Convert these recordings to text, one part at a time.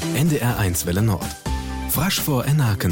NDR1 Welle Nord. Frasch vor Enaken.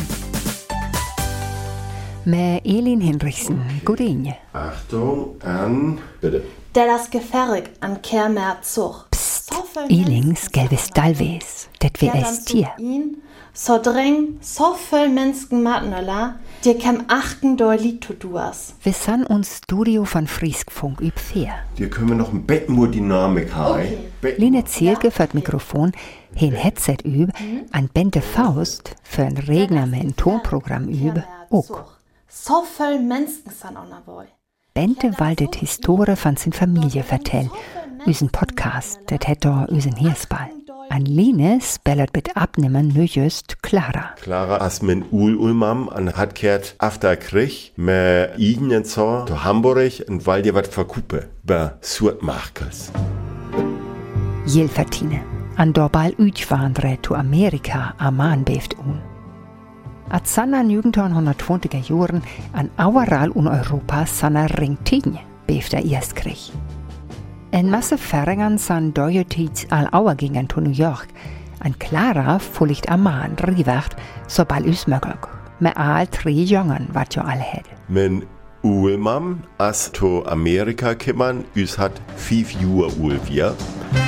Med Elin Hinrichsen, godinje. Achtung, an, bitte. Der das gefährlich an Kermer Zug. Psst, Elings gelbes Dalves, det wir es Tier. So dring, so viel Menschen matnöller, dir kem achten doi Lied to duas. Wir sind uns Studio von Frieskfunk üb 4. Hier können wir noch ein bisschen Dynamik haben. Okay. Line Zielke für das Mikrofon, ein Headset üb, an Bente Faust für ein Regner mit ein Tonprogramm üb, auch. So viel Menschen sind an der Boy. Bente waldet Historie von sin Familie vertell, üsen Podcast, det het do üsen Hirsball. An Line spellet mit Abnehmen nu just Clara. Clara as min Ulmam an hat kehrt after Krich me Iden so to Hamburg und weil dir wat verkuppe be Surtmarkes. Jelvertine, an dorbal Ütwandre to Amerika aman beft un. At sanna 1920er Jahren an aueral un Europa sanna ringtinje beft erst Krich. En masse Färingern san dojetiz al auer gingen to New York. An Clara fullicht aman rivacht, sobald üs möglich. Me all 3 Jungen wat jo all hed. Min Ulmam as to Amerika kimmern, üs hat 5 Jahre Ulvia.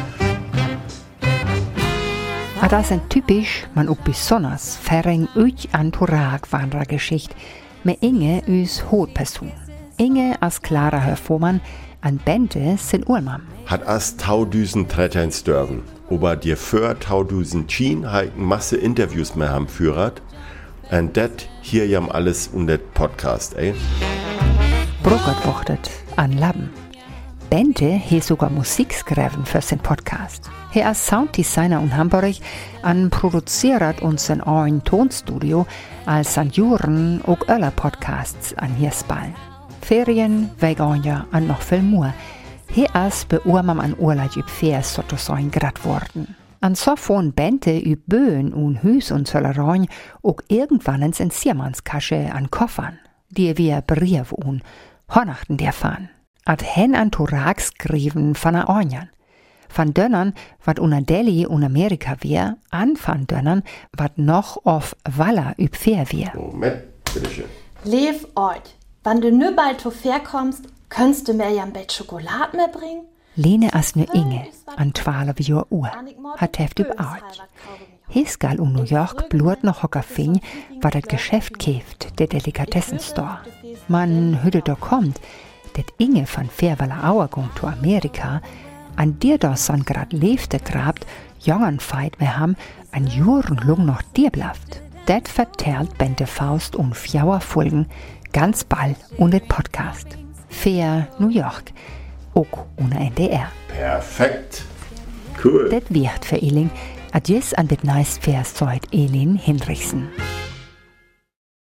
Das ist typisch, man auch besonders Färing üch an Turak-Wandergeschichte mit Inge üs Hauptperson. Inge as Clara Hörformann an Bente sind Ulmam. Hat as 1013 Störven. Aber dir für 1010 heiken Masse Interviews mehr haben führt. Und das hier jam alles unter Podcast, ey. Brokert wuchtet an Laben. Bente he sogar Musik geschrieben für sein Podcast. Er ist Sounddesigner in Hamburg und produziert uns ein ein Tonstudio als an Juren auch öller Podcasts an Hirsball. Ferien, Weganja und noch viel mehr. Er ist bei Urmam an Urlaub üb Färs sozusagen grad worden. An so von Bente üb Böen und Hüs und Zöllereien auch irgendwann ins Siermannskasche an Koffern, die wir Brief und Hornachten der fahren. Ad hen an Turak skriven van a Ornjan. Van Dönnern, wat una Delhi und Amerika wär, an van Dönnern, wat noch auf Walla üb Fair wär. Moment, bitteschön. Lev oid, wann du nü bald to Fair kommst, könntest du mir ja ein Bett Schokolade mitbringen? Lene as nu Inge, an 12 Jahr Uhr, hat heft üb Art. Hesgal um New York blut noch hocker fing, wat dat Geschäft käft, der Delikatessenstore. Man hütte do kommt, det Inge von Fairwaller Auergung to Amerika, an dir das san grad lebte grabt, jungen Feit mehr ham, an Juren lang noch dir blaft. Det vertellt Bente Faust 4 Folgen, ganz bald und det Podcast. Fair New York, auch ohne NDR. Perfekt. Cool. Det wird für Eling. Adjus an det nice Fair Elin Hinrichsen.